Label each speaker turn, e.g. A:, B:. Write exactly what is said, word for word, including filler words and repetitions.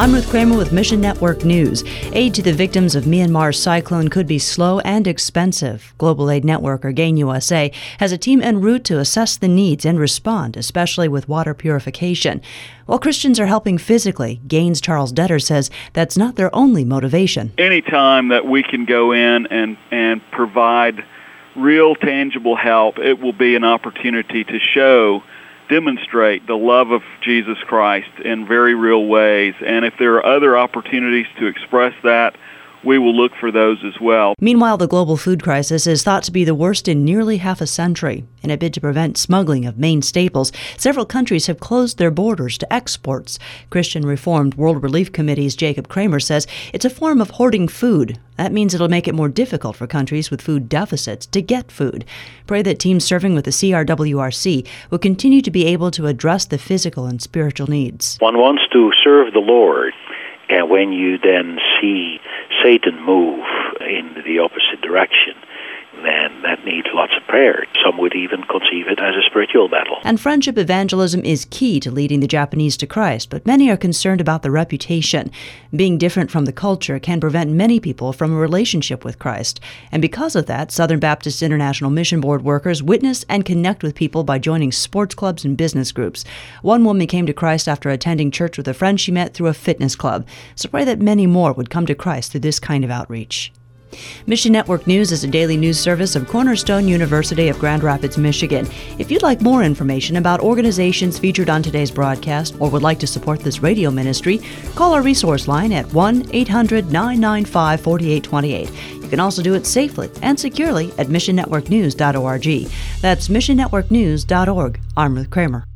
A: I'm Ruth Kramer with Mission Network News. Aid to the victims of Myanmar's cyclone could be slow and expensive. Global Aid Network, or GAIN U S A, has a team en route to assess the needs and respond, especially with water purification. While Christians are helping physically, GAIN's Charles Detter says that's not their only motivation.
B: Anytime that we can go in and, and provide real tangible help, it will be an opportunity to show demonstrate the love of Jesus Christ in very real ways. And if there are other opportunities to express that, we will look for those as well.
A: Meanwhile, the global food crisis is thought to be the worst in nearly half a century. In a bid to prevent smuggling of main staples, several countries have closed their borders to exports. Christian Reformed World Relief Committee's Jacob Kramer says it's a form of hoarding food. That means it'll make it more difficult for countries with food deficits to get food. Pray that teams serving with the C R W R C will continue to be able to address the physical and spiritual needs.
C: One wants to serve the Lord, and when you then see Satan move in the opposite direction, then that needs lots of prayer. Some would even conceive it as a spiritual battle.
A: And friendship evangelism is key to leading the Japanese to Christ, but many are concerned about the reputation. Being different from the culture can prevent many people from a relationship with Christ. And because of that, Southern Baptist International Mission Board workers witness and connect with people by joining sports clubs and business groups. One woman came to Christ after attending church with a friend she met through a fitness club. So pray that many more would come to Christ through this kind of outreach. Mission Network News is a daily news service of Cornerstone University of Grand Rapids, Michigan. If you'd like more information about organizations featured on today's broadcast or would like to support this radio ministry, call our resource line at one eight hundred nine nine five four eight two eight. You can also do it safely and securely at mission network news dot org. That's mission network news dot org. I'm Ruth Kramer.